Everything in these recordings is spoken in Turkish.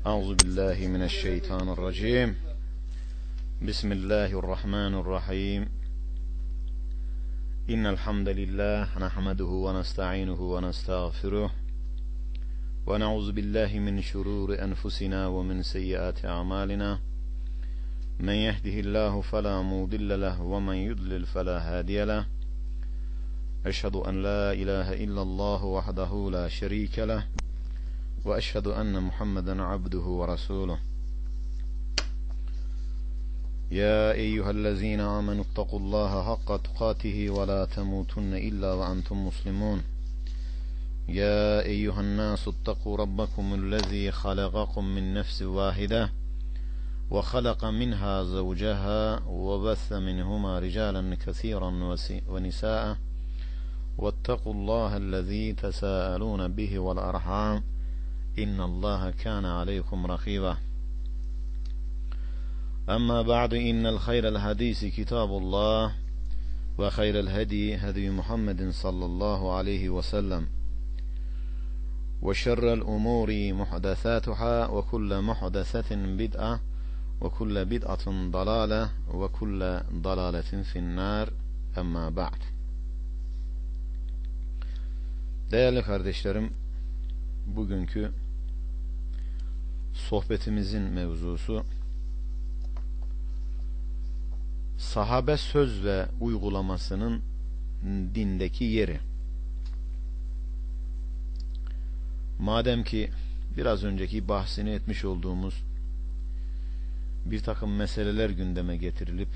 أعوذ بالله من الشيطان الرجيم. بسم الله الرحمن الرحيم. إن الحمد لله نحمده ونستعينه ونستغفره ونعوذ بالله من شرور أنفسنا ومن سيئات أعمالنا. من يهده الله فلا مضل له ومن يضلل فلا هادي له. أشهد أن لا إله إلا الله وحده لا شريك له وأشهد أن محمدا عبده ورسوله. يا أيها الذين آمنوا اتقوا الله حق تقاته ولا تموتن إلا وأنتم مسلمون. يا أيها الناس اتقوا ربكم الذي خلقكم من نفس واحدة وخلق منها زوجها وبث منهما رجالا كثيرا ونساء واتقوا الله الذي تساءلون به والأرحام إن الله كان عليكم رقيبا. أما بعد إن الخير الحديث كتاب الله وخير الهدي هدي محمد صلى الله عليه وسلم وشر الأمور محدثاتها وكل محدثة بدعة وكل بدعة ضلالة وكل ضلالة في النار. أما بعد. Değerli kardeşlerim, bugünkü sohbetimizin mevzusu sahabe söz ve uygulamasının dindeki yeri. Madem ki biraz önceki bahsini etmiş olduğumuz bir takım meseleler gündeme getirilip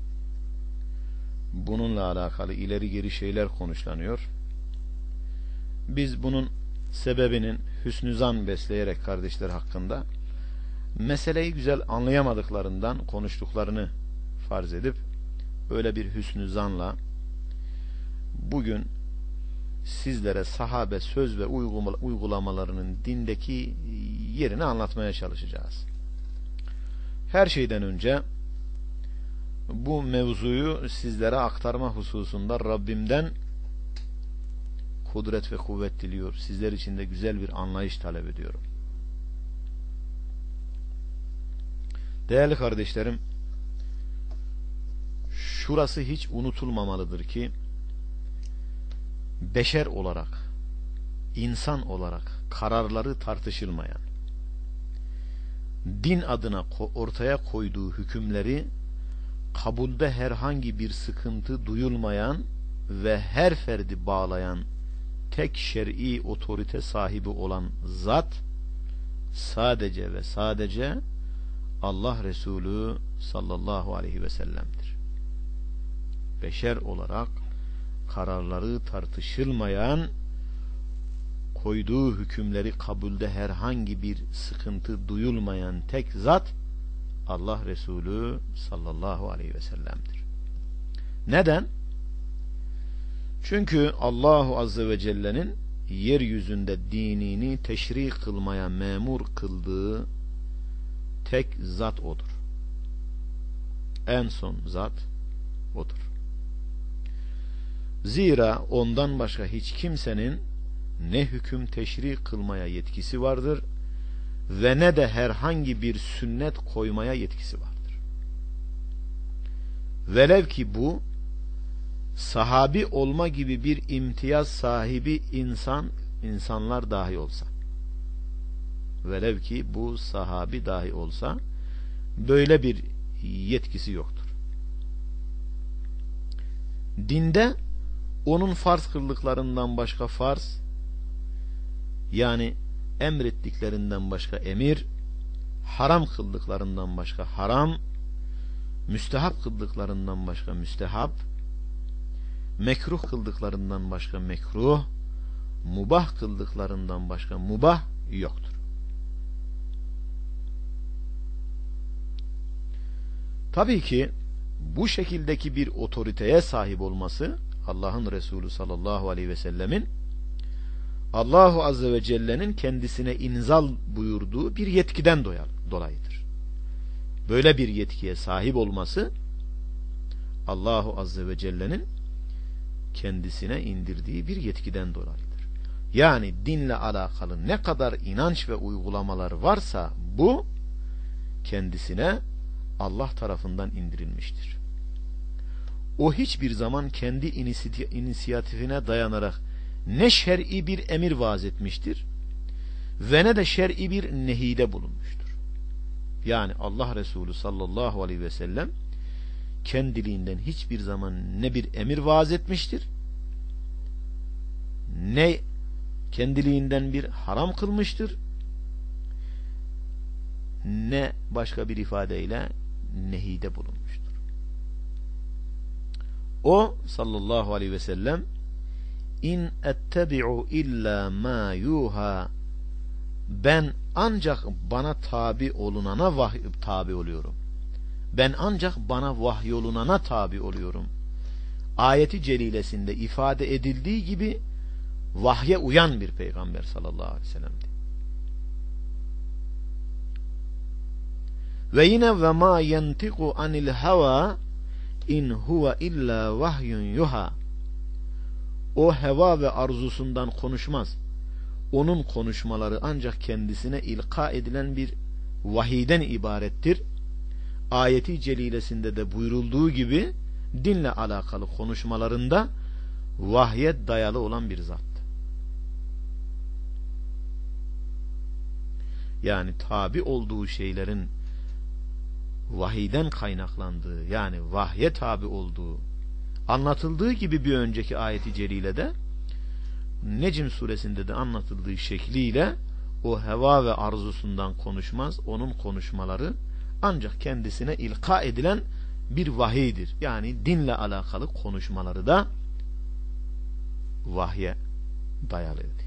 bununla alakalı ileri geri şeyler konuşlanıyor, biz bunun sebebinin hüsnü zan besleyerek kardeşler hakkında meseleyi güzel anlayamadıklarından konuştuklarını farz edip öyle bir hüsnü zanla bugün sizlere sahabe söz ve uygulamalarının dindeki yerini anlatmaya çalışacağız. Her şeyden önce bu mevzuyu sizlere aktarma hususunda Rabbimden kudret ve kuvvet diliyor. Sizler için de güzel bir anlayış talep ediyorum. Değerli kardeşlerim, şurası hiç unutulmamalıdır ki beşer olarak, insan olarak kararları tartışılmayan, din adına ortaya koyduğu hükümleri kabulde herhangi bir sıkıntı duyulmayan ve her ferdi bağlayan tek şer'i otorite sahibi olan zat sadece ve sadece Allah Resulü sallallahu aleyhi ve sellem'dir. Beşer olarak kararları tartışılmayan, koyduğu hükümleri kabulde herhangi bir sıkıntı duyulmayan tek zat Allah Resulü sallallahu aleyhi ve sellem'dir. Neden? Çünkü Allahu Azze ve Celle'nin yeryüzünde dinini teşri kılmaya memur kıldığı tek zat odur. En son zat odur. Zira ondan başka hiç kimsenin ne hüküm teşri kılmaya yetkisi vardır ve ne de herhangi bir sünnet koymaya yetkisi vardır. Velev ki bu sahabi olma gibi bir imtiyaz sahibi insanlar dahi olsa, velev ki bu sahabi dahi olsa böyle bir yetkisi yoktur. Dinde onun farz kıldıklarından başka farz, yani emrettiklerinden başka emir, haram kıldıklarından başka haram, müstehap kıldıklarından başka müstehap, mekruh kıldıklarından başka mekruh, mubah kıldıklarından başka mubah yoktur. Tabii ki bu şekildeki bir otoriteye sahip olması Allah'ın Resulü sallallahu aleyhi ve sellemin Allahu Azze ve Celle'nin kendisine inzal buyurduğu bir yetkiden dolayıdır. Böyle bir yetkiye sahip olması Allahu Azze ve Celle'nin kendisine indirdiği bir yetkiden dolayıdır. Yani dinle alakalı ne kadar inanç ve uygulamalar varsa bu kendisine Allah tarafından indirilmiştir. O hiçbir zaman kendi inisiyatifine dayanarak ne şer'i bir emir vaaz etmiştir ve ne de şer'i bir nehide bulunmuştur. Yani Allah Resulü sallallahu aleyhi ve sellem kendiliğinden hiçbir zaman ne bir emir vaaz etmiştir, ne kendiliğinden bir haram kılmıştır, ne başka bir ifadeyle nehide bulunmuştur. O sallallahu aleyhi ve sellem in ettebi'u illa ma yuha, ben ancak bana tabi olunana tabi oluyorum. Ben ancak bana vahyolunana tabi oluyorum. Ayeti celilesinde ifade edildiği gibi vahye uyan bir peygamber sallallahu aleyhi ve sellem'di. Ve yine ve ma yentiku anil hava in huve illa vahyun yuha. O heva ve arzusundan konuşmaz. Onun konuşmaları ancak kendisine ilka edilen bir vahiyden ibarettir. Ayeti celilesinde de buyurulduğu gibi dinle alakalı konuşmalarında vahye dayalı olan bir zat. Yani tabi olduğu şeylerin vahiyden kaynaklandığı, yani vahye tabi olduğu anlatıldığı gibi bir önceki ayeti celilede, Necm suresinde de anlatıldığı şekliyle o heva ve arzusundan konuşmaz. Onun konuşmaları ancak kendisine ilka edilen bir vahiydir. Yani dinle alakalı konuşmaları da vahye dayalıydı.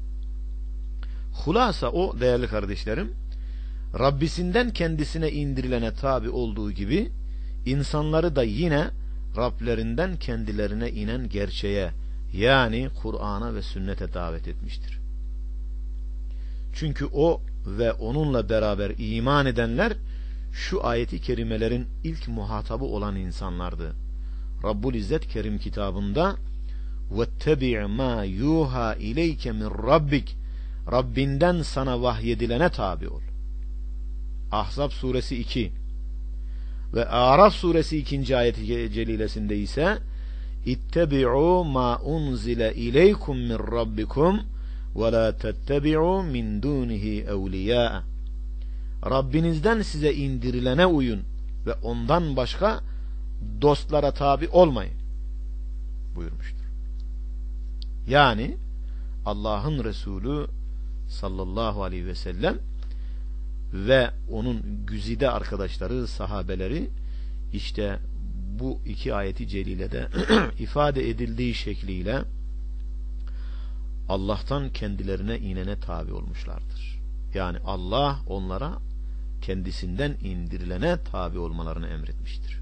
Hulasa o değerli kardeşlerim, Rabbisinden kendisine indirilene tabi olduğu gibi insanları da yine Rablerinden kendilerine inen gerçeğe, yani Kur'an'a ve sünnete davet etmiştir. Çünkü o ve onunla beraber iman edenler şu ayeti kerimelerin ilk muhatabı olan insanlardı. Rabbul İzzet Kerim kitabında وَاتَّبِعْ مَا يُوهَا اِلَيْكَ مِنْ رَبِّكَ, Rabbinden sana vahyedilene tabi ol. Ahzab suresi 2 ve Araf suresi 2. ayeti celilesinde ise İttebi'u ma unzile ileykum min rabbikum ve la tettebi'u min dunihi evliya. Rabbinizden size indirilene uyun ve ondan başka dostlara tabi olmayın buyurmuştur. Yani Allah'ın Resulü sallallahu aleyhi ve sellem ve onun güzide arkadaşları, sahabeleri işte bu iki ayeti celilede ifade edildiği şekliyle Allah'tan kendilerine inene tabi olmuşlardır. Yani Allah onlara kendisinden indirilene tabi olmalarını emretmiştir.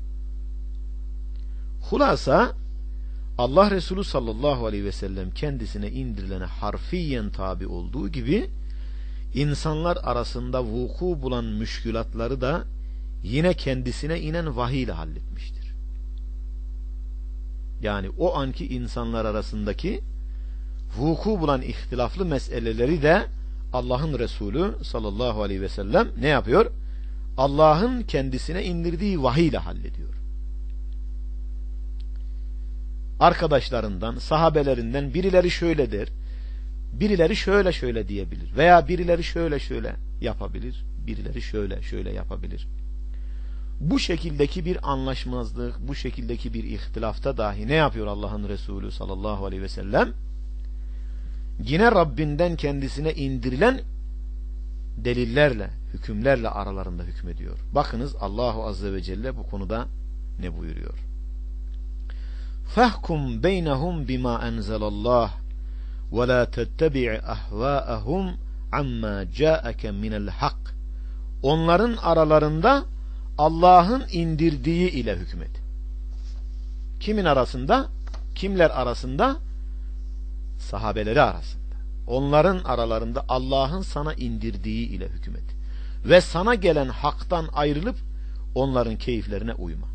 Hulasa Allah Resulü sallallahu aleyhi ve sellem kendisine indirilene harfiyen tabi olduğu gibi insanlar arasında vuku bulan müşkülatları da yine kendisine inen vahiy ile halletmiştir. Yani o anki insanlar arasındaki vuku bulan ihtilaflı meseleleri de Allah'ın Resulü sallallahu aleyhi ve sellem ne yapıyor? Allah'ın kendisine indirdiği vahiy ile hallediyor. Arkadaşlarından, sahabelerinden birileri şöyle der, birileri şöyle şöyle diyebilir veya birileri şöyle şöyle yapabilir, birileri şöyle şöyle yapabilir. Bu şekildeki bir anlaşmazlık, bu şekildeki bir ihtilafta dahi ne yapıyor Allah'ın Resulü sallallahu aleyhi ve sellem? Yine Rabbinden kendisine indirilen delillerle, hükümlerle aralarında hükmediyor. Bakınız Allahu Azze ve Celle bu konuda ne buyuruyor? فَحْكُمْ بَيْنَهُمْ بِمَا أَنْزَلَ اللّٰهِ وَلَا تَتَّبِعْ أَهْوَاءَهُمْ عَمَّا جَاءَكَ مِنَ الْحَقِّ. Onların aralarında Allah'ın indirdiği ile hükmet. Kimin arasında? Kimler arasında? Sahabeleri arasında. Onların aralarında Allah'ın sana indirdiği ile hükmet. Ve sana gelen haktan ayrılıp onların keyiflerine uyma.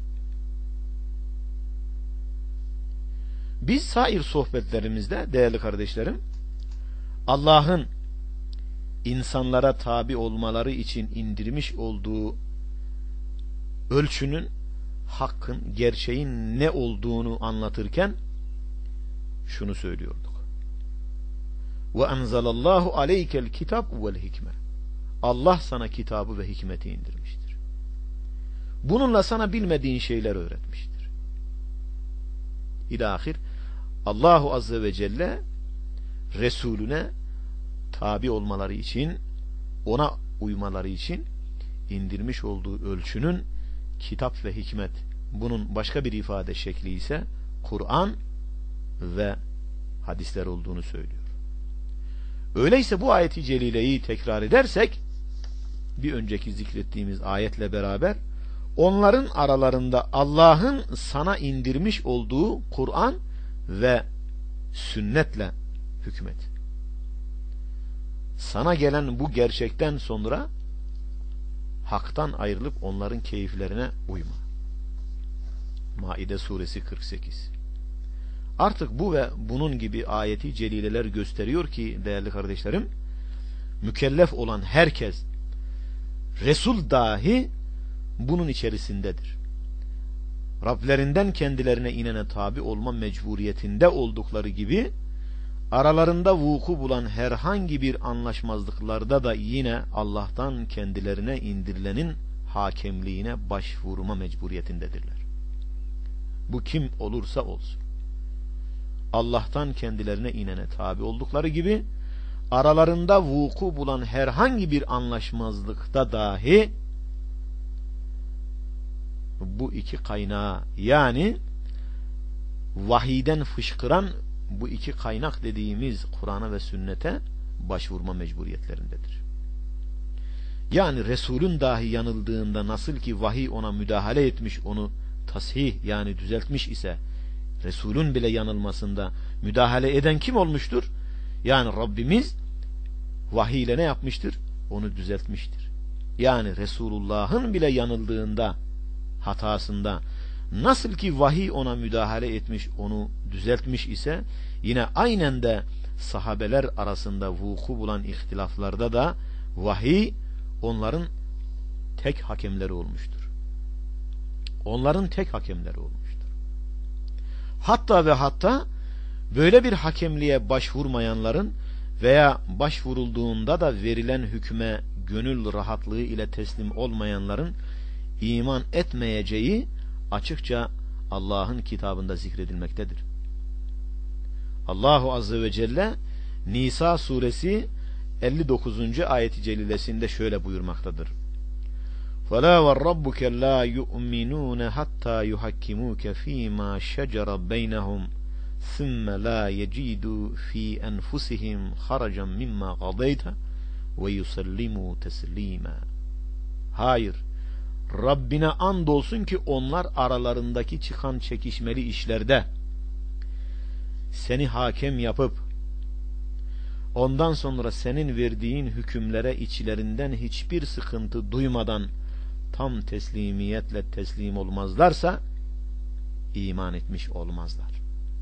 Biz sair sohbetlerimizde değerli kardeşlerim Allah'ın insanlara tabi olmaları için indirmiş olduğu ölçünün, hakkın, gerçeğin ne olduğunu anlatırken şunu söylüyorduk. Ve enzelallahu aleykel kitab vel hikme. Allah sana kitabı ve hikmeti indirmiştir. Bununla sana bilmediğin şeyler öğretmiştir. İlâhir, Allahu Azze ve Celle Resulüne tabi olmaları için, ona uymaları için indirmiş olduğu ölçünün kitap ve hikmet, bunun başka bir ifade şekli ise Kur'an ve hadisler olduğunu söylüyor. Öyleyse bu ayeti celileyi tekrar edersek, bir önceki zikrettiğimiz ayetle beraber onların aralarında Allah'ın sana indirmiş olduğu Kur'an ve sünnetle hükmet. Sana gelen bu gerçekten sonra haktan ayrılıp onların keyiflerine uyma. Maide suresi 48. Artık bu ve bunun gibi ayeti celileler gösteriyor ki değerli kardeşlerim, mükellef olan herkes, Resul dahi bunun içerisindedir. Rablerinden kendilerine inene tabi olma mecburiyetinde oldukları gibi, aralarında vuku bulan herhangi bir anlaşmazlıklarda da yine Allah'tan kendilerine indirilenin hakemliğine başvurma mecburiyetindedirler. Bu kim olursa olsun. Allah'tan kendilerine inene tabi oldukları gibi, aralarında vuku bulan herhangi bir anlaşmazlıkta dahi bu iki kaynağı, yani vahiyden fışkıran bu iki kaynak dediğimiz Kur'an'a ve sünnete başvurma mecburiyetlerindedir. Yani Resulün dahi yanıldığında nasıl ki vahiy ona müdahale etmiş, onu tasih yani düzeltmiş ise, Resulün bile yanılmasında müdahale eden kim olmuştur? Yani Rabbimiz vahiy ile ne yapmıştır? Onu düzeltmiştir. Yani Resulullah'ın bile yanıldığında, hatasında nasıl ki vahiy ona müdahale etmiş, onu düzeltmiş ise, yine aynen de sahabeler arasında vuku bulan ihtilaflarda da vahiy onların tek hakemleri olmuştur. Onların tek hakemleri olmuştur. Hatta ve hatta böyle bir hakemliğe başvurmayanların veya başvurulduğunda da verilen hükme gönül rahatlığı ile teslim olmayanların iman etmeyeceği açıkça Allah'ın kitabında zikredilmektedir. Allahu Azze ve Celle Nisa suresi 59. ayeti celilesinde şöyle buyurmaktadır. فَلَا وَالرَّبُّكَ لَا يُؤْمِنُونَ حَتَّى يُحَكِّمُوكَ ف۪ي مَا شَجَرَ بَيْنَهُمْ ثُمَّ لَا يَجِدُوا ف۪ي أَنْفُسِهِمْ خَرَجًا مِمَّا قَضَيْتَ وَيُسَلِّمُوا تَسْلِيمًا. Hayır, Rabbine andolsun ki onlar aralarındaki çıkan çekişmeli işlerde seni hakem yapıp ondan sonra senin verdiğin hükümlere içlerinden hiçbir sıkıntı duymadan tam teslimiyetle teslim olmazlarsa iman etmiş olmazlar.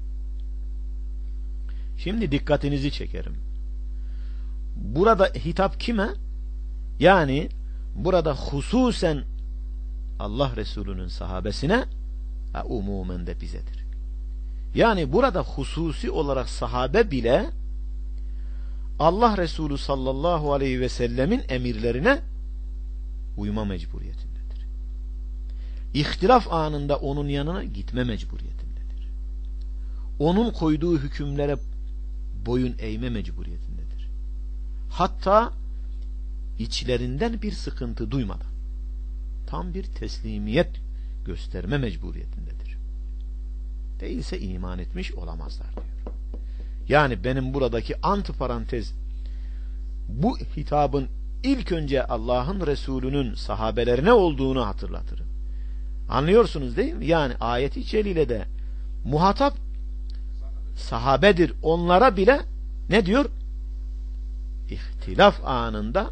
Şimdi dikkatinizi çekerim. Burada hitap kime? Yani burada hususen Allah Resulü'nün sahabesine, umumen de bizedir. Yani burada hususi olarak sahabe bile Allah Resulü sallallahu aleyhi ve sellemin emirlerine uyma mecburiyetindedir. İhtilaf anında onun yanına gitme mecburiyetindedir. Onun koyduğu hükümlere boyun eğme mecburiyetindedir. Hatta içlerinden bir sıkıntı duymadan tam bir teslimiyet gösterme mecburiyetindedir. Değilse iman etmiş olamazlar diyor. Yani benim buradaki antiparantez, bu hitabın ilk önce Allah'ın Resulü'nün sahabelerine olduğunu hatırlatırım. Anlıyorsunuz değil mi? Yani ayet-i celilede muhatap sahabedir. Onlara bile ne diyor? İhtilaf anında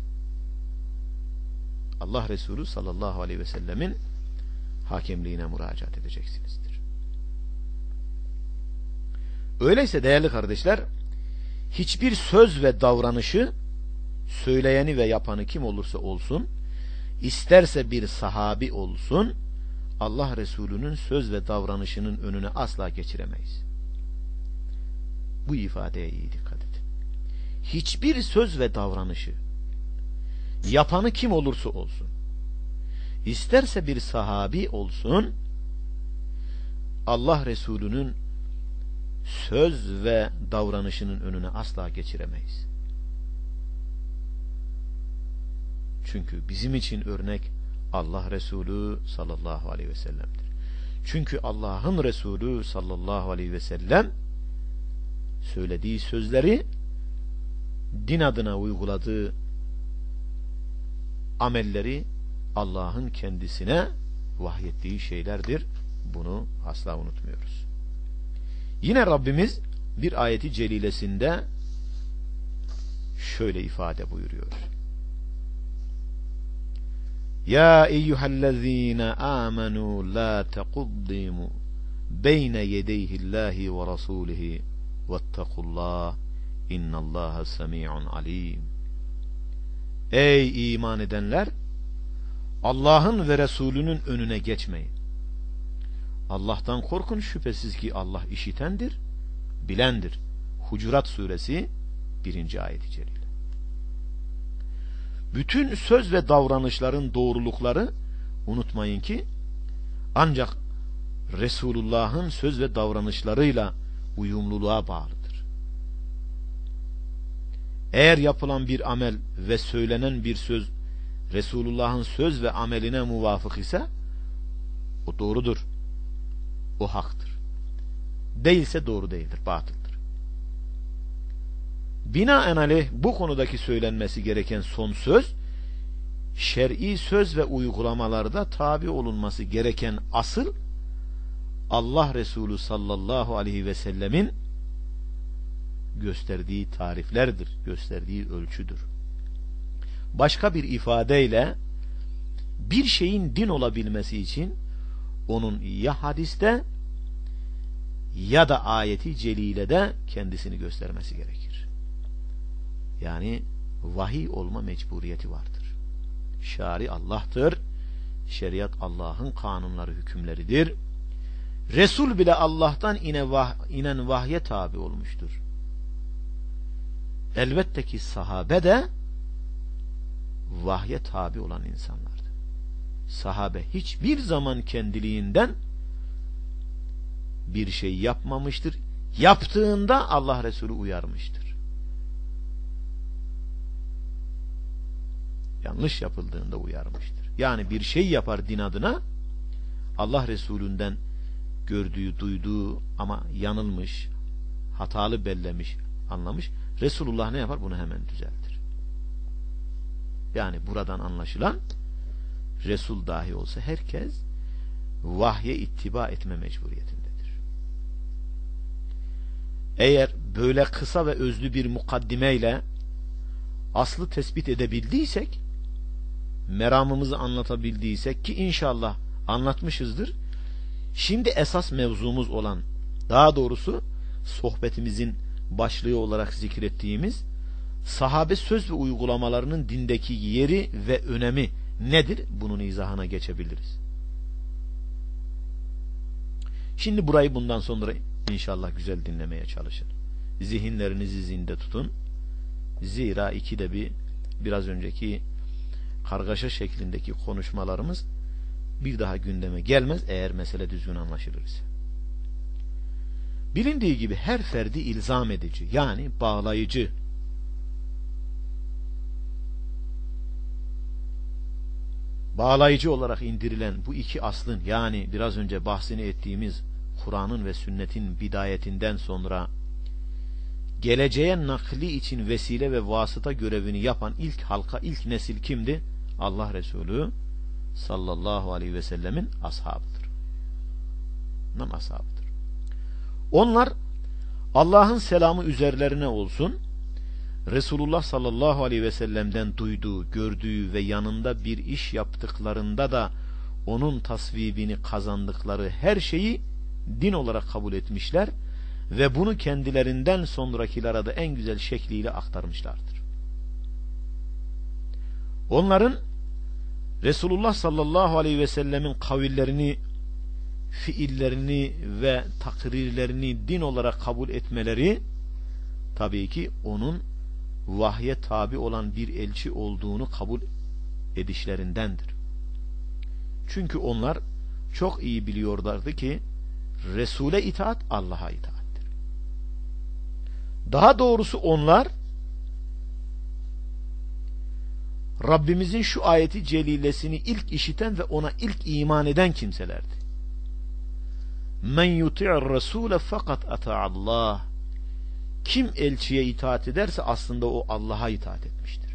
Allah Resulü sallallahu aleyhi ve sellemin hakemliğine müracaat edeceksinizdir. Öyleyse değerli kardeşler, hiçbir söz ve davranışı, söyleyeni ve yapanı kim olursa olsun, isterse bir sahabi olsun, Allah Resulü'nün söz ve davranışının önüne asla geçiremeyiz. Bu ifadeye iyi dikkat edin. Hiçbir söz ve davranışı, yapanı kim olursa olsun, isterse bir sahabi olsun, Allah Resulü'nün söz ve davranışının önüne asla geçiremeyiz. Çünkü bizim için örnek Allah Resulü sallallahu aleyhi ve sellem'dir. Çünkü Allah'ın Resulü sallallahu aleyhi ve sellem söylediği sözleri, din adına uyguladığı amelleri Allah'ın kendisine vahyettiği şeylerdir. Bunu asla unutmuyoruz. Yine Rabbimiz bir ayeti celilesinde şöyle ifade buyuruyor. Ya eyyühellezine amenu la tequddimu beyne yedeyhillahi ve rasulihi vettekullah innallaha semi'un alim. Ey iman edenler, Allah'ın ve Resulünün önüne geçmeyin. Allah'tan korkun, şüphesiz ki Allah işitendir, bilendir. Hucurat suresi 1. ayet-i celile. Bütün söz ve davranışların doğrulukları, unutmayın ki, ancak Resulullah'ın söz ve davranışlarıyla uyumluluğa bağlıdır. Eğer yapılan bir amel ve söylenen bir söz Resulullah'ın söz ve ameline muvafık ise o doğrudur, o haktır. Değilse doğru değildir, batıldır. Binaenaleyh bu konudaki söylenmesi gereken son söz, şer'i söz ve uygulamalarda tabi olunması gereken asıl Allah Resulü sallallahu aleyhi ve sellemin gösterdiği tariflerdir, gösterdiği ölçüdür. Başka bir ifadeyle bir şeyin din olabilmesi için onun ya hadiste ya da ayeti celilede kendisini göstermesi gerekir. Yani vahiy olma mecburiyeti vardır. Şari Allah'tır. Şeriat Allah'ın kanunları, hükümleridir. Resul bile Allah'tan inen vahye tabi olmuştur. Elbette ki sahabe de vahye tabi olan insanlardı. Sahabe hiçbir zaman kendiliğinden bir şey yapmamıştır. Yaptığında Allah Resulü uyarmıştır. Yanlış yapıldığında uyarmıştır. Yani bir şey yapar din adına, Allah Resulü'nden gördüğü, duyduğu ama yanılmış, hatalı bellemiş, anlamış. Resulullah ne yapar? Bunu hemen düzeltir. Yani buradan anlaşılan, Resul dahi olsa herkes vahye ittiba etme mecburiyetindedir. Eğer böyle kısa ve özlü bir mukaddimeyle aslı tespit edebildiysek, meramımızı anlatabildiysek ki inşallah anlatmışızdır. Şimdi esas mevzumuz olan, daha doğrusu sohbetimizin başlığı olarak zikrettiğimiz sahabe söz ve uygulamalarının dindeki yeri ve önemi nedir? Bunun izahına geçebiliriz. Şimdi burayı bundan sonra inşallah güzel dinlemeye çalışın. Zihinlerinizi zinde tutun. Zira ikide bir biraz önceki kargaşa şeklindeki konuşmalarımız bir daha gündeme gelmez eğer mesele düzgün anlaşılırsa. Bilindiği gibi her ferdi ilzam edici, yani bağlayıcı, olarak indirilen bu iki aslın, yani biraz önce bahsini ettiğimiz Kur'an'ın ve sünnetin bidayetinden sonra geleceğe nakli için vesile ve vasıta görevini yapan ilk halka, ilk nesil kimdi? Allah Resulü sallallahu aleyhi ve sellemin ashabıdır. Ashabıdır. Onlar Allah'ın selamı üzerlerine olsun, Resulullah sallallahu aleyhi ve sellem'den duyduğu, gördüğü ve yanında bir iş yaptıklarında da onun tasvibini kazandıkları her şeyi din olarak kabul etmişler ve bunu kendilerinden sonrakilere de en güzel şekliyle aktarmışlardır. Onların Resulullah sallallahu aleyhi ve sellemin kavillerini, fiillerini ve takrirlerini din olarak kabul etmeleri, tabii ki onun vahye tabi olan bir elçi olduğunu kabul edişlerindendir. Çünkü onlar çok iyi biliyorlardı ki Resul'e itaat Allah'a itaattir. Daha doğrusu onlar Rabbimizin şu ayeti celilesini ilk işiten ve ona ilk iman eden kimselerdi. Men yuti'ir rasule fakat ata'allah. Kim elçiye itaat ederse aslında o Allah'a itaat etmiştir.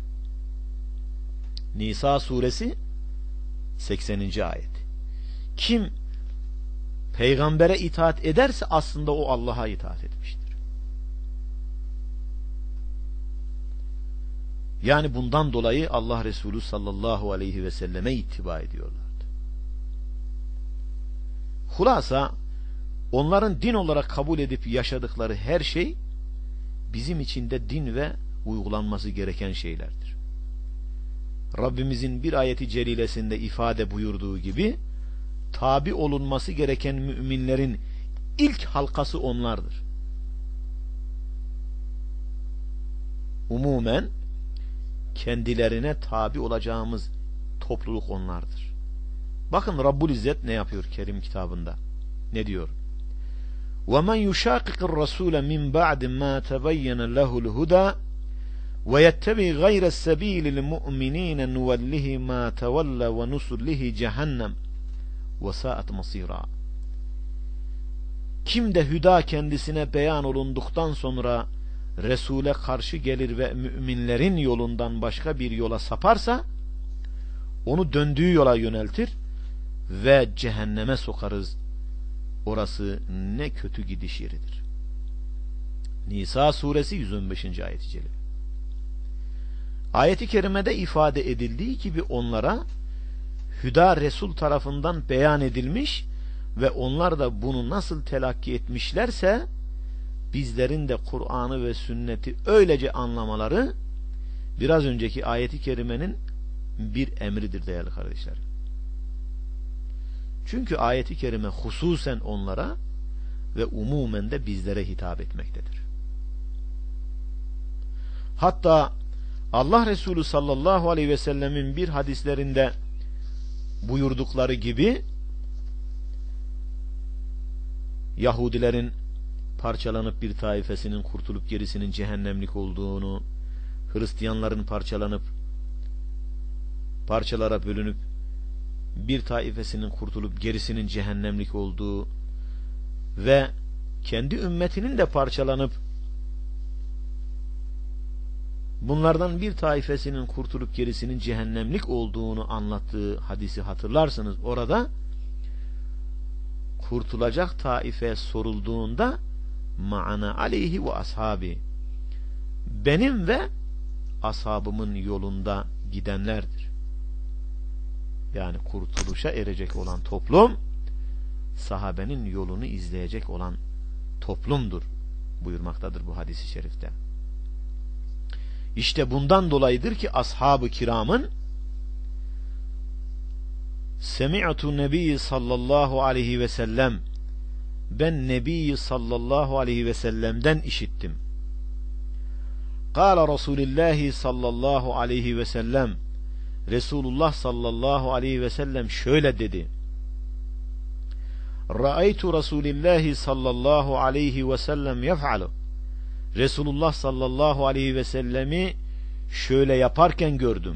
Nisa suresi 80. ayet. Kim peygambere itaat ederse aslında o Allah'a itaat etmiştir. Yani bundan dolayı Allah Resulü sallallahu aleyhi ve selleme ittiba ediyorlardı. Hulasa onların din olarak kabul edip yaşadıkları her şey bizim için de din ve uygulanması gereken şeylerdir. Rabbimizin bir ayeti celilesinde ifade buyurduğu gibi tabi olunması gereken müminlerin ilk halkası onlardır. Umumen kendilerine tabi olacağımız topluluk onlardır. Bakın Rabbul İzzet ne yapıyor Kerim kitabında? Ne diyor? وَمَنْ يُشَاقِقِ الرَّسُولَ مِنْ بَعْدِ مَا تَبَيَّنَ لَهُ الْهُدَى وَيَتَّبِعْ غَيْرَ السَّبِيلِ الْمُؤْمِنِينَ نُوَلِّهِ مَا تَوَلَّى وَنُصُلِّهِ جَهَنَّمْ وَسَاءَتْ مَصِيرًا. Kim de hüda kendisine beyan olunduktan sonra Resul'e karşı gelir ve müminlerin yolundan başka bir yola saparsa onu döndüğü yola yöneltir ve cehenneme sokarız. Orası ne kötü gidiş yeridir. Nisa suresi 115. ayet-i celil. Ayet-i kerimede ifade edildiği gibi onlara hüda Resul tarafından beyan edilmiş ve onlar da bunu nasıl telakki etmişlerse bizlerin de Kur'an'ı ve sünneti öylece anlamaları biraz önceki ayet-i kerimenin bir emridir değerli kardeşlerim. Çünkü ayet-i kerime hususen onlara ve umumen de bizlere hitap etmektedir. Hatta Allah Resulü sallallahu aleyhi ve sellemin bir hadislerinde buyurdukları gibi Yahudilerin parçalanıp bir taifesinin kurtulup gerisinin cehennemlik olduğunu, Hristiyanların parçalanıp parçalara bölünüp bir taifesinin kurtulup gerisinin cehennemlik olduğu ve kendi ümmetinin de parçalanıp bunlardan bir taifesinin kurtulup gerisinin cehennemlik olduğunu anlattığı hadisi hatırlarsınız. Orada kurtulacak taife sorulduğunda ma'ana aleyhi ve ashabi, benim ve ashabımın yolunda gidenlerdir. Yani kurtuluşa erecek olan toplum sahabenin yolunu izleyecek olan toplumdur buyurmaktadır bu hadis-i şerifte. İşte bundan dolayıdır ki ashab-ı kiramın Semi'tu Nebi sallallahu aleyhi ve sellem, ben Nebi sallallahu aleyhi ve sellem'den işittim. Kâle Resulullah sallallahu aleyhi ve sellem, Resulullah sallallahu aleyhi ve sellem şöyle dedi: Ra'aytu Resulullah sallallahu aleyhi ve sellem yef'alu. Resulullah sallallahu aleyhi ve sellemi şöyle yaparken gördüm.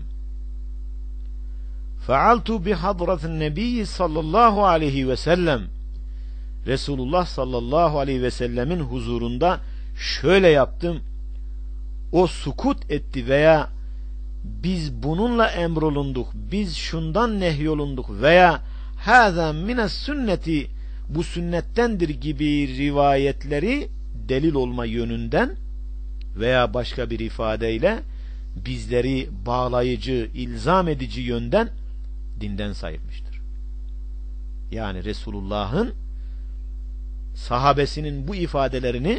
Fealtu bi hadratin nebi sallallahu aleyhi ve sellem. Resulullah sallallahu aleyhi ve sellemin huzurunda şöyle yaptım. O sukut etti veya biz bununla emrolunduk, biz şundan nehyolunduk veya hâzâ mines sünneti, bu sünnettendir gibi rivayetleri delil olma yönünden veya başka bir ifadeyle bizleri bağlayıcı, ilzam edici yönden dinden sayılmıştır. Yani Resulullah'ın sahabesinin bu ifadelerini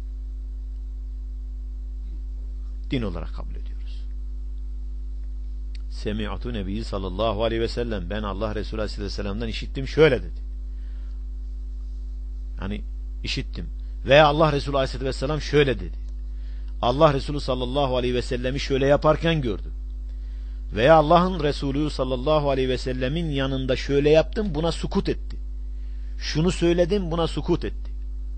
din olarak kabul ediyoruz. Semi'tu Nebi sallallahu aleyhi ve sellem, ben Allah Resulü aleyhisselam'dan işittim, şöyle dedi. Hani işittim. Veya Allah Resulü aleyhisselam şöyle dedi. Allah Resulü sallallahu aleyhi ve sellemi şöyle yaparken gördüm. Veya Allah'ın Resulü sallallahu aleyhi ve sellemin yanında şöyle yaptım, buna sukut etti. Şunu söyledim, buna sukut etti.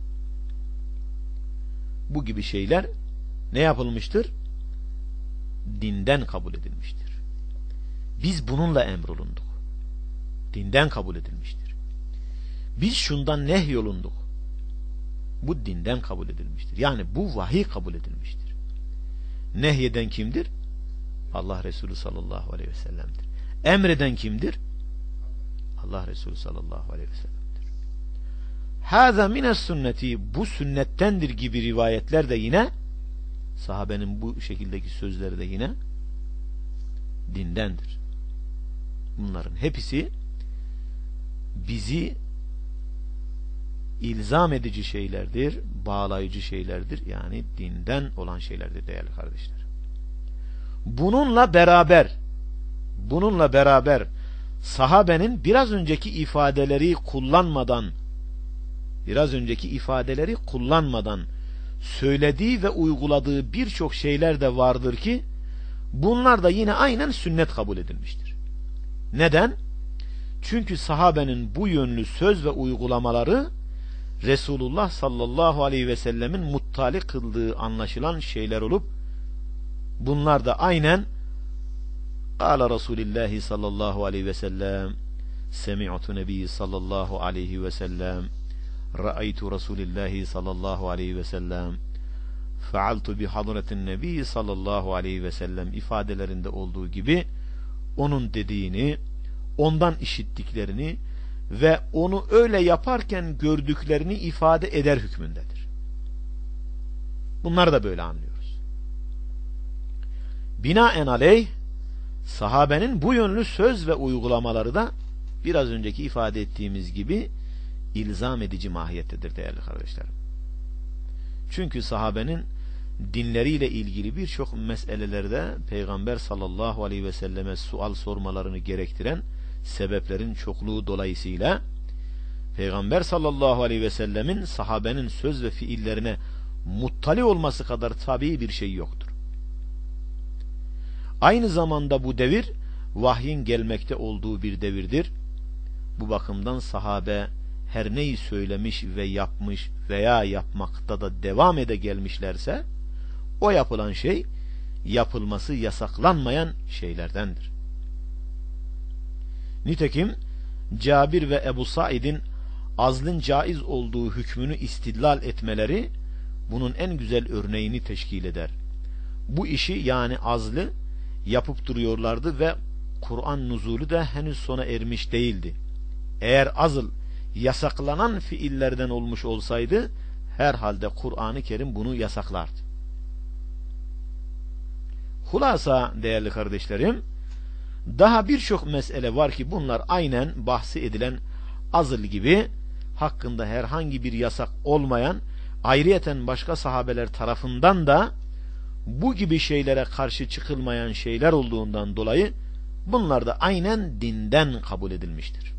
Bu gibi şeyler ne yapılmıştır? Dinden kabul edilmiştir. Biz bununla emrolunduk. Dinden kabul edilmiştir. Biz şundan nehyolunduk. Bu dinden kabul edilmiştir. Yani bu vahiy kabul edilmiştir. Nehyeden kimdir? Allah Resulü sallallahu aleyhi ve sellem'dir. Emreden kimdir? Allah Resulü sallallahu aleyhi ve sellem'dir. Hâzâ mines sünneti, bu sünnettendir gibi rivayetler de yine, sahabenin bu şekildeki sözleri de yine dindendir. Bunların hepsi bizi ilzam edici şeylerdir, bağlayıcı şeylerdir. Yani dinden olan şeylerdir değerli kardeşler. Bununla beraber sahabenin biraz önceki ifadeleri kullanmadan söylediği ve uyguladığı birçok şeyler de vardır ki bunlar da yine aynen sünnet kabul edilmiştir. Neden? Çünkü sahabenin bu yönlü söz ve uygulamaları Resulullah sallallahu aleyhi ve sellemin muttali kıldığı anlaşılan şeyler olup bunlar da aynen Kâle Resulillahi sallallahu aleyhi ve sellem, Semi'tu Nebi sallallahu aleyhi ve sellem, Ra'aytu Resulillahi sallallahu aleyhi ve sellem, Fealtu bi hadretin Nebi sallallahu aleyhi ve sellem ifadelerinde olduğu gibi onun dediğini, ondan işittiklerini ve onu öyle yaparken gördüklerini ifade eder hükmündedir. Bunları da böyle anlıyoruz. Binaenaleyh sahabenin bu yönlü söz ve uygulamaları da biraz önceki ifade ettiğimiz gibi ilzam edici mahiyettedir değerli kardeşlerim. Çünkü sahabenin dinleriyle ilgili birçok meselelerde Peygamber sallallahu aleyhi ve selleme sual sormalarını gerektiren sebeplerin çokluğu dolayısıyla Peygamber sallallahu aleyhi ve sellemin sahabenin söz ve fiillerine muttali olması kadar tabii bir şey yoktur. Aynı zamanda bu devir vahyin gelmekte olduğu bir devirdir. Bu bakımdan sahabe her neyi söylemiş ve yapmış veya yapmakta da devam ede gelmişlerse o yapılan şey yapılması yasaklanmayan şeylerdendir. Nitekim Cabir ve Ebu Said'in azlın caiz olduğu hükmünü istidlal etmeleri bunun en güzel örneğini teşkil eder. Bu işi yani azlı yapıp duruyorlardı ve Kur'an nuzulü de henüz sona ermiş değildi. Eğer azl yasaklanan fiillerden olmuş olsaydı herhalde Kur'an-ı Kerim bunu yasaklardı. Hulasa değerli kardeşlerim, daha birçok mesele var ki bunlar aynen bahsi edilen azl gibi hakkında herhangi bir yasak olmayan, ayrıyeten başka sahabeler tarafından da bu gibi şeylere karşı çıkılmayan şeyler olduğundan dolayı bunlar da aynen dinden kabul edilmiştir.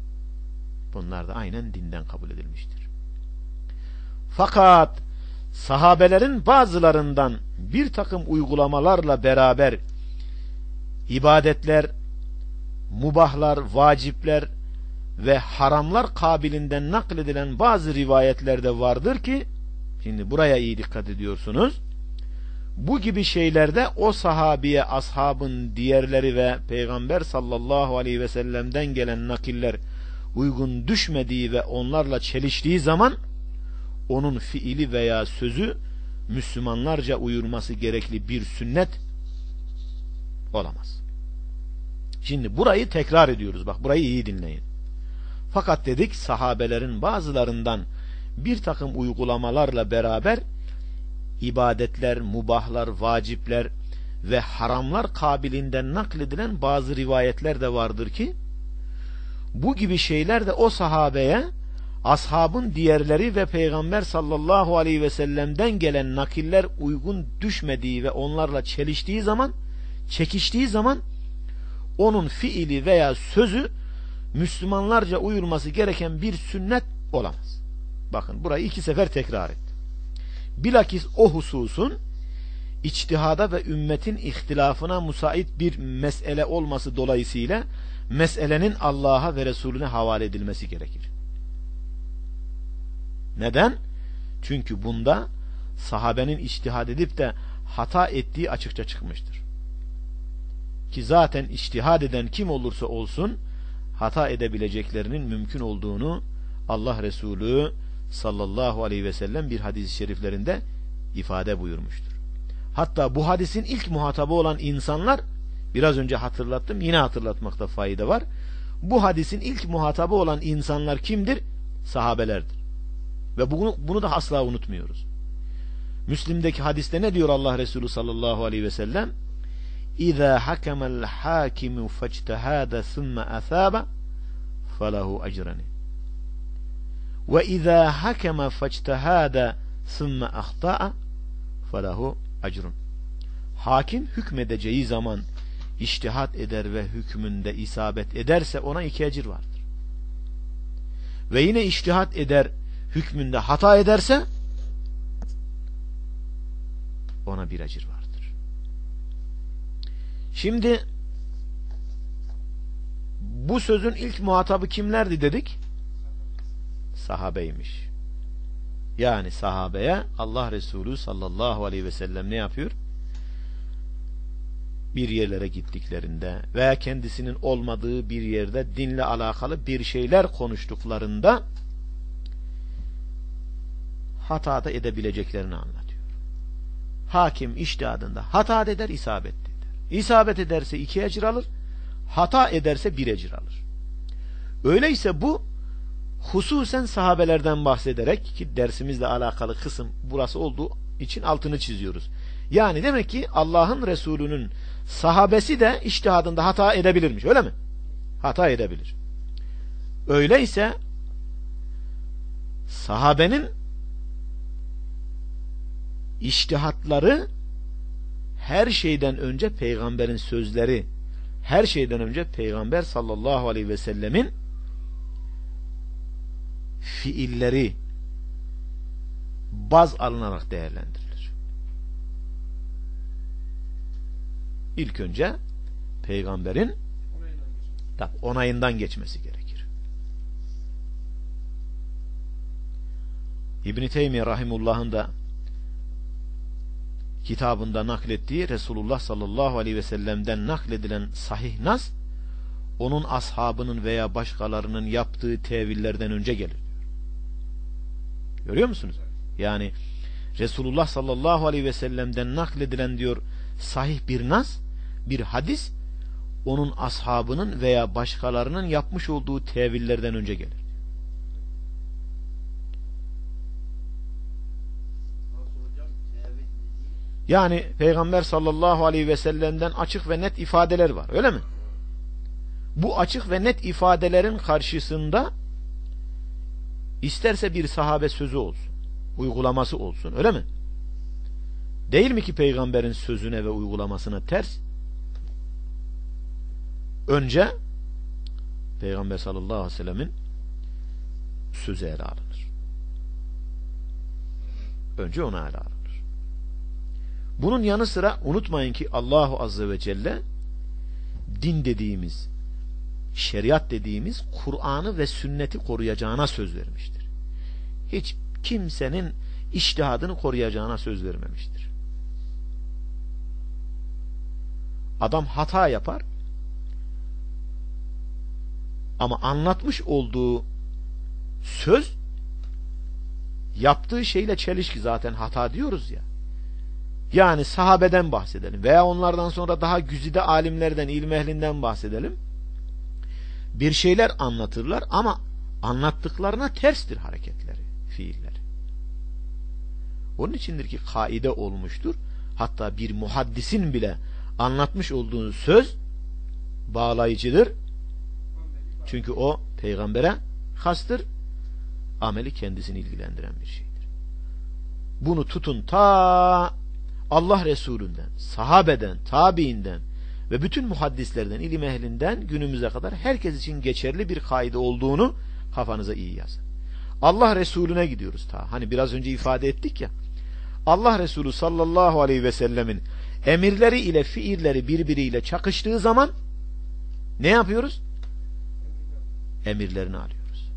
Fakat sahabelerin bazılarından bir takım uygulamalarla beraber ibadetler, mubahlar, vacipler ve haramlar kabilinden nakledilen bazı rivayetlerde vardır ki, şimdi buraya iyi dikkat ediyorsunuz, bu gibi şeylerde o sahabiye, ashabın diğerleri ve Peygamber sallallahu aleyhi ve sellem'den gelen nakiller uygun düşmediği ve onlarla çeliştiği zaman onun fiili veya sözü Müslümanlarca uyurması gerekli bir sünnet olamaz. Şimdi burayı tekrar ediyoruz. Bak burayı iyi dinleyin. Fakat dedik sahabelerin bazılarından bir takım uygulamalarla beraber ibadetler, mubahlar, vacipler ve haramlar kabilinden nakledilen bazı rivayetler de vardır ki bu gibi şeyler de o sahabeye, ashabın diğerleri ve Peygamber sallallahu aleyhi ve sellem'den gelen nakiller uygun düşmediği ve onlarla çekiştiği zaman onun fiili veya sözü Müslümanlarca uyulması gereken bir sünnet olamaz. Bakın burayı 2 sefer tekrar ettim. Bilakis o hususun içtihada ve ümmetin ihtilafına müsait bir mesele olması dolayısıyla meselenin Allah'a ve Resulüne havale edilmesi gerekir. Neden? Çünkü bunda sahabenin içtihad edip de hata ettiği açıkça çıkmıştır. Ki zaten içtihad eden kim olursa olsun hata edebileceklerinin mümkün olduğunu Allah Resulü sallallahu aleyhi ve sellem bir hadis-i şeriflerinde ifade buyurmuştur. Hatta bu hadisin ilk muhatabı olan insanlar, biraz önce hatırlattım, yine hatırlatmakta fayda var. Bu hadisin ilk muhatabı olan insanlar kimdir? Sahabelerdir. Ve bunu da asla unutmuyoruz. Müslim'deki hadiste ne diyor Allah Resulü sallallahu aleyhi ve sellem? İzâ hakemel hâkimu fectehâde thumme athâbe felehu ecreni. Ve izâ hakeme fectehâde thumme ahta'a felehu ecrun. Hakim hükmedeceği zaman içtihat eder ve hükmünde isabet ederse ona 2 ecir vardır. Ve yine içtihat eder, hükmünde hata ederse ona 1 ecir vardır. Şimdi bu sözün ilk muhatabı kimlerdi dedik? Sahabeymiş. Yani sahabeye Allah Resulü sallallahu aleyhi ve sellem ne yapıyor? Bir yerlere gittiklerinde veya kendisinin olmadığı bir yerde dinle alakalı bir şeyler konuştuklarında hata edebileceklerini anlatıyor. Hakim içtihadında hata eder, isabet eder. İsabet ederse 2 ecir alır, hata ederse 1 ecir alır. Öyleyse bu hususen sahabelerden bahsederek, ki dersimizle alakalı kısım burası olduğu için altını çiziyoruz. Yani demek ki Allah'ın Resulü'nün sahabesi de içtihadında hata edebilirmiş, öyle mi? Hata edebilir. Öyleyse sahabenin içtihatları her şeyden önce peygamberin sözleri, her şeyden önce Peygamber sallallahu aleyhi ve sellemin fiilleri baz alınarak değerlendirilir. İlk önce peygamberin onayından geçmesi gerekir. İbn-i Teymiye rahimullah'ın da kitabında naklettiği Resulullah sallallahu aleyhi ve sellem'den nakledilen sahih nas, onun ashabının veya başkalarının yaptığı tevillerden önce gelir. Görüyor musunuz? Yani Resulullah sallallahu aleyhi ve sellem'den nakledilen diyor sahih bir nas, bir hadis, onun ashabının veya başkalarının yapmış olduğu tevillerden önce gelir. Yani Peygamber sallallahu aleyhi ve sellem'den açık ve net ifadeler var, öyle mi? Bu açık ve net ifadelerin karşısında isterse bir sahabe sözü olsun, uygulaması olsun, öyle mi? Değil mi ki peygamberin sözüne ve uygulamasına ters? Önce Peygamber sallallahu aleyhi ve sellemin sözü ele alınır. Önce ona ele alınır. Bunun yanı sıra unutmayın ki Allahu azze ve celle din dediğimiz, şeriat dediğimiz Kur'an'ı ve sünneti koruyacağına söz vermiştir. Hiç kimsenin içtihadını koruyacağına söz vermemiştir. Adam hata yapar ama anlatmış olduğu söz yaptığı şeyle çelişki, zaten hata diyoruz ya. Yani sahabeden bahsedelim veya onlardan sonra daha güzide alimlerden, ilm ehlinden bahsedelim. Bir şeyler anlatırlar ama anlattıklarına terstir hareketleri, fiilleri. Onun içindir ki kaide olmuştur. Hatta bir muhaddisin bile anlatmış olduğu söz bağlayıcıdır. Çünkü o peygambere hastır. ameli kendisini ilgilendiren bir şeydir. Bunu tutun ta Allah Resulü'nden, sahabeden, tabiinden ve bütün muhaddislerden, ilim ehlinden günümüze kadar herkes için geçerli bir kaide olduğunu kafanıza iyi yazın. Allah Resulüne gidiyoruz ta. Hani biraz önce ifade ettik ya. Allah Resulü sallallahu aleyhi ve sellemin emirleri ile fiilleri birbiriyle çakıştığı zaman ne yapıyoruz? Emirlerini alıyoruz.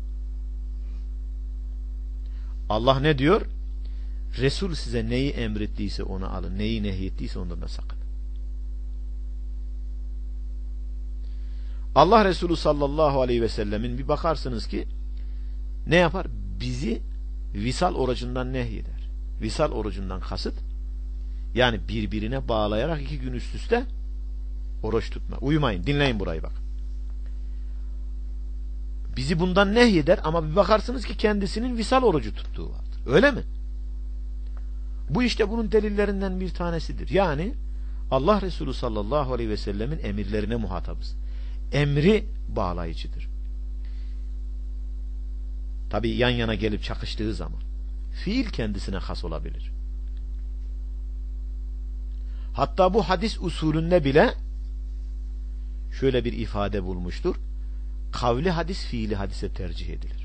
Allah ne diyor? Resul size neyi emrettiyse onu alın. Neyi nehyettiyse ondan da sakının. Allah Resulü sallallahu aleyhi ve sellemin bir bakarsınız ki ne yapar? Bizi visal orucundan nehyeder. Visal orucundan kasıt yani birbirine bağlayarak 2 gün üst üste oruç tutma. Uyumayın. Dinleyin burayı bak. Bizi bundan nehyeder ama bir bakarsınız ki kendisinin visal orucu tuttuğu vardır. Öyle mi? Bu işte bunun delillerinden bir tanesidir. Yani Allah Resulü sallallahu aleyhi ve sellemin emirlerine muhatabız. Emri bağlayıcıdır. Tabi yan yana gelip çakıştığı zaman fiil kendisine has olabilir. Hatta bu hadis usulünde bile şöyle bir ifade bulmuştur. Kavli hadis fiili hadise tercih edilir.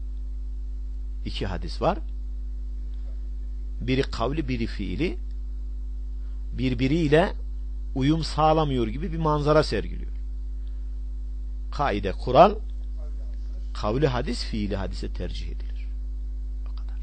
2 hadis var. Biri kavli, biri fiili. Birbiriyle uyum sağlamıyor gibi bir manzara sergiliyor. Kaide, kural, kavli hadis fiili hadise tercih edilir. O kadar.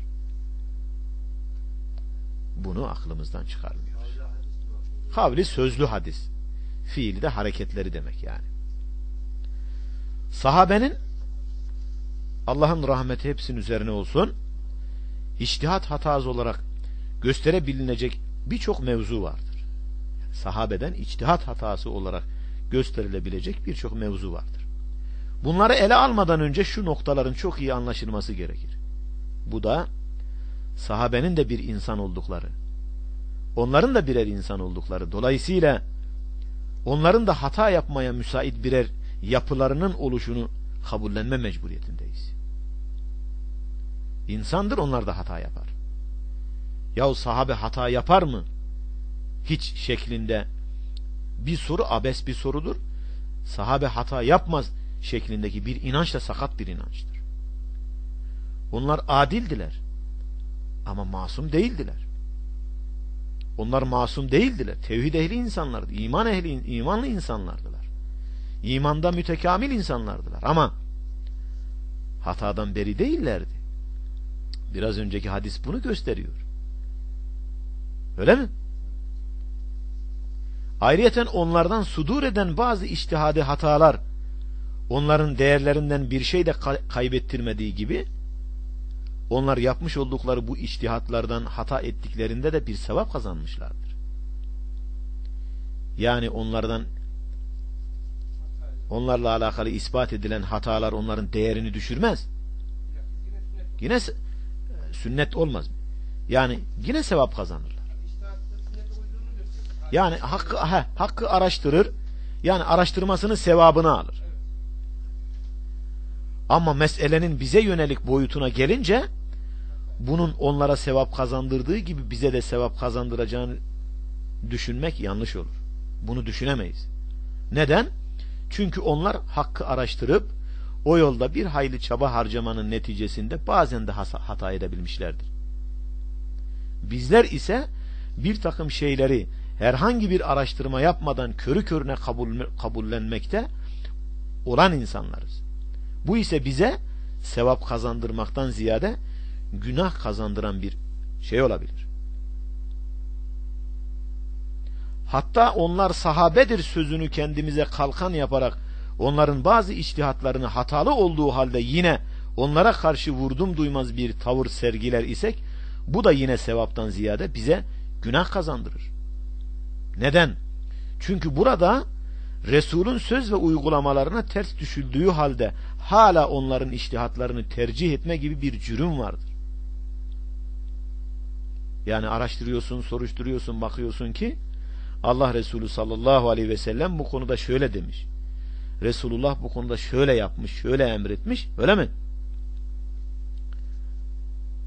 Bunu aklımızdan çıkarmıyoruz. Kavli sözlü hadis. Fiili de hareketleri demek yani. Sahabenin Allah'ın rahmeti hepsinin üzerine olsun içtihat hatası olarak gösterebilinecek birçok mevzu vardır. Yani sahabeden içtihat hatası olarak gösterilebilecek birçok mevzu vardır. Bunları ele almadan önce şu noktaların çok iyi anlaşılması gerekir. Bu da sahabenin de bir insan oldukları, onların da birer insan oldukları, dolayısıyla onların da hata yapmaya müsait birer yapılarının oluşunu kabullenme mecburiyetindeyiz. İnsandır, onlar da hata yapar. Yahu sahabe hata yapar mı? Hiç şeklinde bir soru abes bir sorudur. Sahabe hata yapmaz şeklindeki bir inanç da sakat bir inançtır. Onlar adildiler ama masum değildiler. Onlar masum değildiler. Tevhid ehli insanlardı. İmanlı insanlardılar. İmanda mütekamil insanlardılar ama hatadan beri değillerdi. Biraz önceki hadis bunu gösteriyor. Öyle mi? Ayrıyeten onlardan sudur eden bazı içtihadi hatalar onların değerlerinden bir şey de kaybettirmediği gibi onlar yapmış oldukları bu içtihatlardan hata ettiklerinde de bir sevap kazanmışlardır. Yani onlarla alakalı ispat edilen hatalar onların değerini düşürmez. Yine sünnet olmaz. Yani yine sevap kazanırlar. Yani hakkı araştırır. Yani araştırmasının sevabını alır. Ama meselenin bize yönelik boyutuna gelince bunun onlara sevap kazandırdığı gibi bize de sevap kazandıracağını düşünmek yanlış olur. Bunu düşünemeyiz. Neden? Çünkü onlar hakkı araştırıp o yolda bir hayli çaba harcamanın neticesinde bazen de hata edebilmişlerdir. Bizler ise bir takım şeyleri herhangi bir araştırma yapmadan körü körüne kabullenmekte olan insanlarız. Bu ise bize sevap kazandırmaktan ziyade günah kazandıran bir şey olabilir. Hatta onlar sahabedir sözünü kendimize kalkan yaparak onların bazı içtihatlarını hatalı olduğu halde yine onlara karşı vurdum duymaz bir tavır sergiler isek bu da yine sevaptan ziyade bize günah kazandırır. Neden? Çünkü burada Resul'ün söz ve uygulamalarına ters düşüldüğü halde hala onların içtihatlarını tercih etme gibi bir cürüm vardır. Yani araştırıyorsun, soruşturuyorsun, bakıyorsun ki Allah Resulü sallallahu aleyhi ve sellem bu konuda şöyle demiş. Resulullah bu konuda şöyle yapmış, şöyle emretmiş, öyle mi?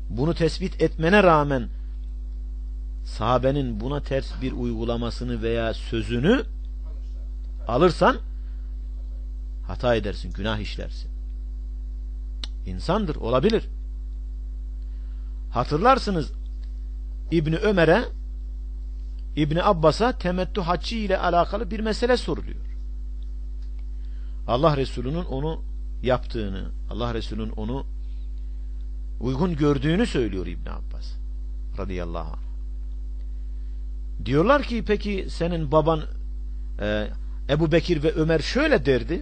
bunu tespit etmene rağmen sahabenin buna ters bir uygulamasını veya sözünü alırsan hata edersin, günah işlersin. İnsandır, olabilir. Hatırlarsınız İbni Ömer'e, İbni Abbas'a temettü haccı ile alakalı bir mesele soruluyor. Allah Resulü'nün onu yaptığını, Allah Resulü'nün onu uygun gördüğünü söylüyor İbni Abbas radıyallahu anh. Diyorlar ki peki senin baban Ebu Bekir ve Ömer şöyle derdi.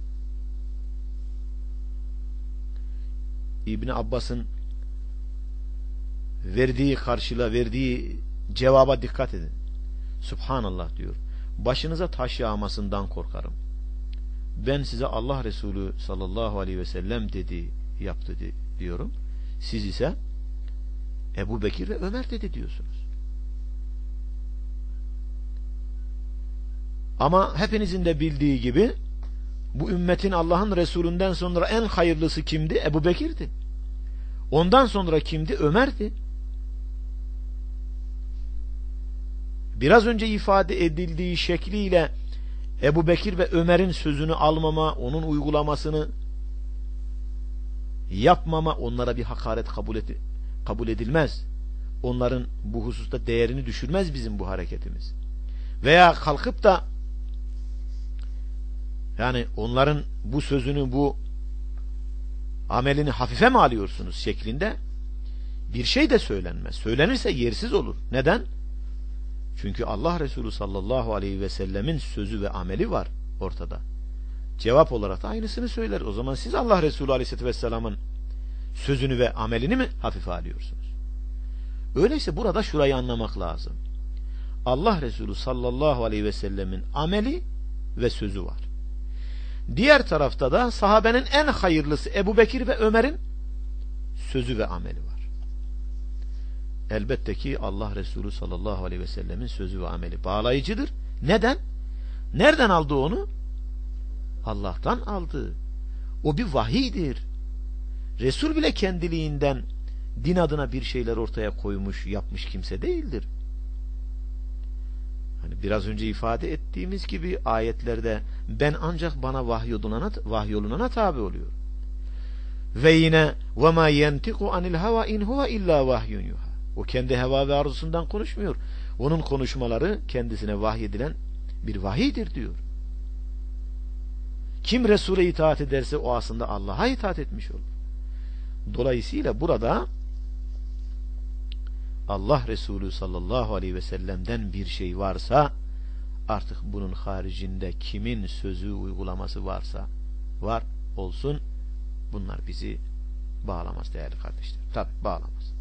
İbni Abbas'ın verdiği karşılığa, verdiği cevaba dikkat edin. Subhanallah diyor. Başınıza taş yağmasından korkarım. Ben size Allah Resulü sallallahu aleyhi ve sellem dedi, yaptı diyorum. Siz ise Ebu Bekir ve Ömer dedi diyorsunuz. Ama hepinizin de bildiği gibi bu ümmetin Allah'ın Resulünden sonra en hayırlısı kimdi? Ebu Bekir'di. Ondan sonra kimdi? Ömer'di. Biraz önce ifade edildiği şekliyle Ebu Bekir ve Ömer'in sözünü almama, onun uygulamasını yapmama, onlara bir hakaret kabul edilmez. Onların bu hususta değerini düşürmez bizim bu hareketimiz. Veya kalkıp da yani onların bu sözünü, bu amelini hafife mi alıyorsunuz şeklinde bir şey de söylenmez. Söylenirse yersiz olur. Neden? Çünkü Allah Resulü sallallahu aleyhi ve sellemin sözü ve ameli var ortada. Cevap olarak da aynısını söyler. O zaman siz Allah Resulü aleyhisselatü vesselamın sözünü ve amelini mi hafife alıyorsunuz? Öyleyse burada şurayı anlamak lazım. Allah Resulü sallallahu aleyhi ve sellemin ameli ve sözü var. Diğer tarafta da sahabenin en hayırlısı Ebu Bekir ve Ömer'in sözü ve ameli var. Elbette ki Allah Resulü sallallahu aleyhi ve sellemin sözü ve ameli bağlayıcıdır. Neden? Nereden aldı onu? Allah'tan aldı. O bir vahiydir. Resul bile kendiliğinden din adına bir şeyler ortaya koymuş, yapmış kimse değildir. Hani biraz önce ifade ettiğimiz gibi ayetlerde ben ancak bana vahyolunana tabi oluyor. Ve yine وَمَا يَنْتِقُ عَنِ الْهَوَا اِنْ هُوَ اِلَّا وَحْيٌ يُوحَى. O kendi heva ve arzusundan konuşmuyor. Onun konuşmaları kendisine vahyedilen bir vahiydir diyor. Kim Resul'e itaat ederse o aslında Allah'a itaat etmiş olur. Dolayısıyla burada Allah Resulü sallallahu aleyhi ve sellem'den bir şey varsa artık bunun haricinde kimin sözü uygulaması varsa var olsun, bunlar bizi bağlamaz değerli kardeşler. Tabi bağlamaz.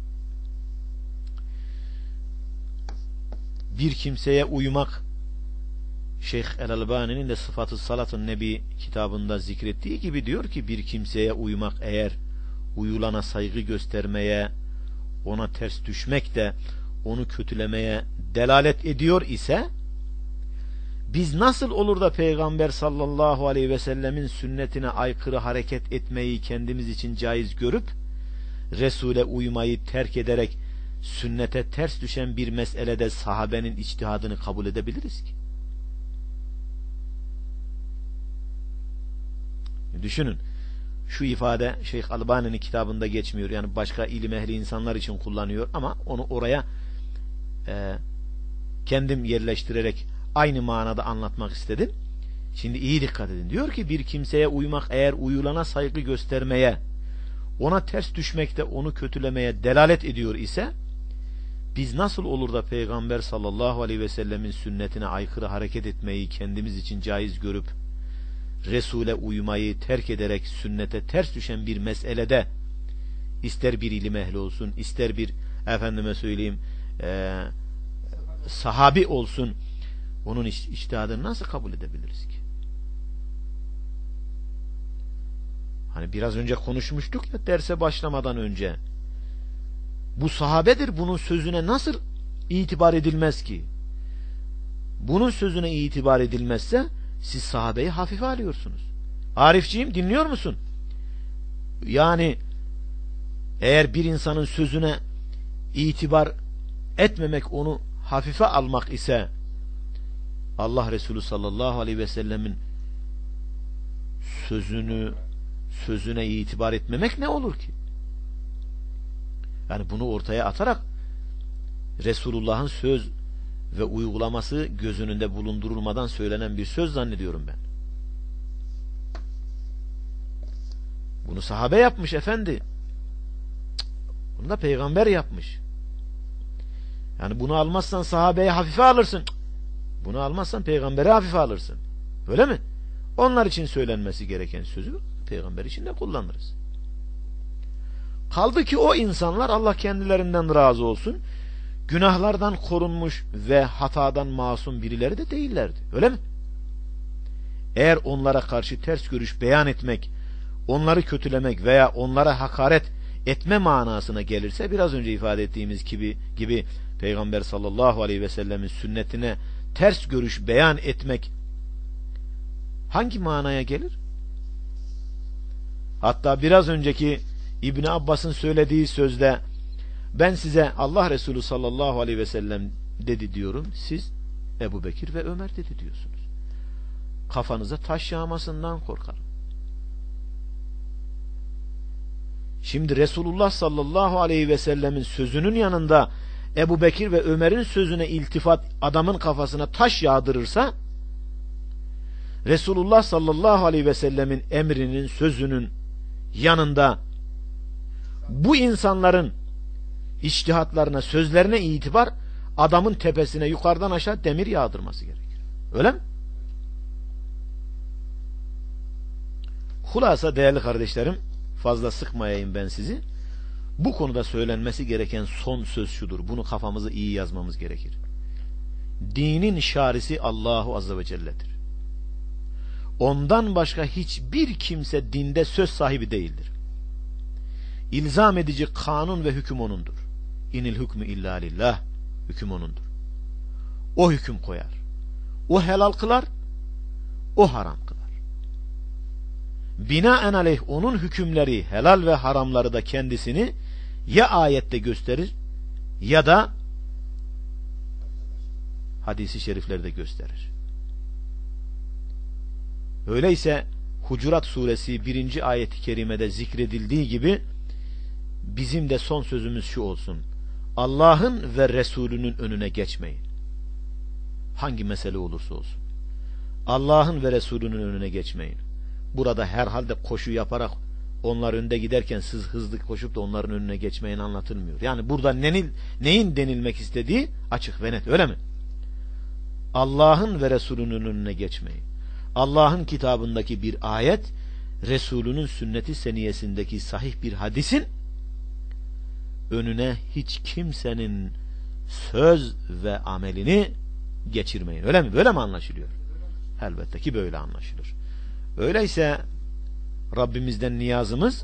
Bir kimseye uymak, Şeyh El-Albani'nin de Sıfat-ı Salatun Nebi kitabında zikrettiği gibi diyor ki bir kimseye uymak eğer uyulana saygı göstermeye, ona ters düşmek de onu kötülemeye delalet ediyor ise biz nasıl olur da Peygamber sallallahu aleyhi ve sellemin sünnetine aykırı hareket etmeyi kendimiz için caiz görüp Resul'e uymayı terk ederek sünnete ters düşen bir meselede sahabenin içtihadını kabul edebiliriz ki? Düşünün. Şu ifade Şeyh Albani'nin kitabında geçmiyor. Yani başka ilim ehli insanlar için kullanıyor ama onu oraya kendim yerleştirerek aynı manada anlatmak istedim. Şimdi iyi dikkat edin. Diyor ki bir kimseye uymak eğer uyulana saygı göstermeye, ona ters düşmekte onu kötülemeye delalet ediyor ise biz nasıl olur da Peygamber sallallahu aleyhi ve sellemin sünnetine aykırı hareket etmeyi kendimiz için caiz görüp Resul'e uymayı terk ederek sünnete ters düşen bir meselede ister bir ilim ehli olsun, ister bir efendime söyleyeyim sahabi olsun, onun içtihadını nasıl kabul edebiliriz ki? Hani biraz önce konuşmuştuk ya derse başlamadan önce. Bu sahabedir, bunun sözüne nasıl itibar edilmez ki? Bunun sözüne itibar edilmezse siz sahabeyi hafife alıyorsunuz. Arifciğim dinliyor musun? Yani Eğer bir insanın sözüne itibar etmemek, onu hafife almak ise Allah Resulü sallallahu aleyhi ve sellemin sözüne itibar etmemek ne olur ki? Yani bunu ortaya atarak Resulullah'ın söz ve uygulaması göz önünde bulundurulmadan söylenen bir söz zannediyorum ben. Bunu sahabe yapmış efendi. Bunu da peygamber yapmış. Yani bunu almazsan sahabeyi hafife alırsın. Bunu almazsan peygamberi hafife alırsın. Öyle mi? Onlar için söylenmesi gereken sözü peygamber için de kullanırız. Kaldı ki o insanlar, Allah kendilerinden razı olsun, günahlardan korunmuş ve hatadan masum birileri de değillerdi. Öyle mi? Eğer onlara karşı ters görüş beyan etmek, onları kötülemek veya onlara hakaret etme manasına gelirse, biraz önce ifade ettiğimiz gibi Peygamber sallallahu aleyhi ve sellemin sünnetine ters görüş beyan etmek hangi manaya gelir? Hatta biraz önceki İbn Abbas'ın söylediği sözde ben size Allah Resulü sallallahu aleyhi ve sellem dedi diyorum, siz Ebu Bekir ve Ömer dedi diyorsunuz. Kafanıza taş yağmasından korkarım. Şimdi Resulullah sallallahu aleyhi ve sellemin sözünün yanında Ebu Bekir ve Ömer'in sözüne iltifat adamın kafasına taş yağdırırsa, Resulullah sallallahu aleyhi ve sellemin emrinin, sözünün yanında bu insanların içtihatlarına, sözlerine itibar, adamın tepesine yukarıdan aşağı demir yağdırması gerekir. Öyle mi? Hulasa değerli kardeşlerim, fazla sıkmayayım ben sizi. Bu konuda söylenmesi gereken son söz şudur. Bunu kafamızı iyi yazmamız gerekir. Dinin şarisi Allahu Azze ve Celle'dir. Ondan başka hiçbir kimse dinde söz sahibi değildir. İlzam edici kanun ve hüküm O'nundur. İnil hükmü illa lillah. Hüküm O'nundur. O hüküm koyar. O helal kılar. O haram kılar. Binaenaleyh onun hükümleri, helal ve haramları da kendisini ya ayette gösterir ya da hadisi şeriflerde gösterir. Öyleyse Hucurat suresi 1. ayet-i kerimede zikredildiği gibi bizim de son sözümüz şu olsun: Allah'ın ve Resulünün önüne geçmeyin. Hangi mesele olursa olsun Allah'ın ve Resulünün önüne geçmeyin. Burada herhalde koşu yaparak onlar önde giderken siz hızlı koşup da onların önüne geçmeyin anlatılmıyor. Yani burada neyin denilmek istediği açık ve net, öyle mi? Allah'ın ve Resulünün önüne geçmeyin. Allah'ın kitabındaki bir ayet, Resulünün sünnet-i seniyesindeki sahih bir hadisin önüne hiç kimsenin söz ve amelini geçirmeyin. Öyle mi? Böyle mi anlaşılıyor? Elbette ki böyle anlaşılır. Öyleyse Rabbimizden niyazımız,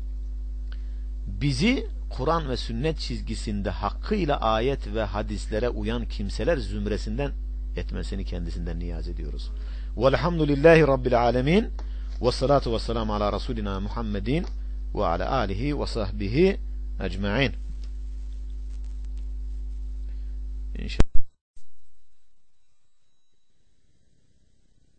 bizi Kur'an ve sünnet çizgisinde hakkıyla ayet ve hadislere uyan kimseler zümresinden etmesini kendisinden niyaz ediyoruz. Velhamdülillahi Rabbil alemin ve salatu ve selamu ala Resulina Muhammedin ve ala alihi ve sahbihi ecma'in. İnşallah.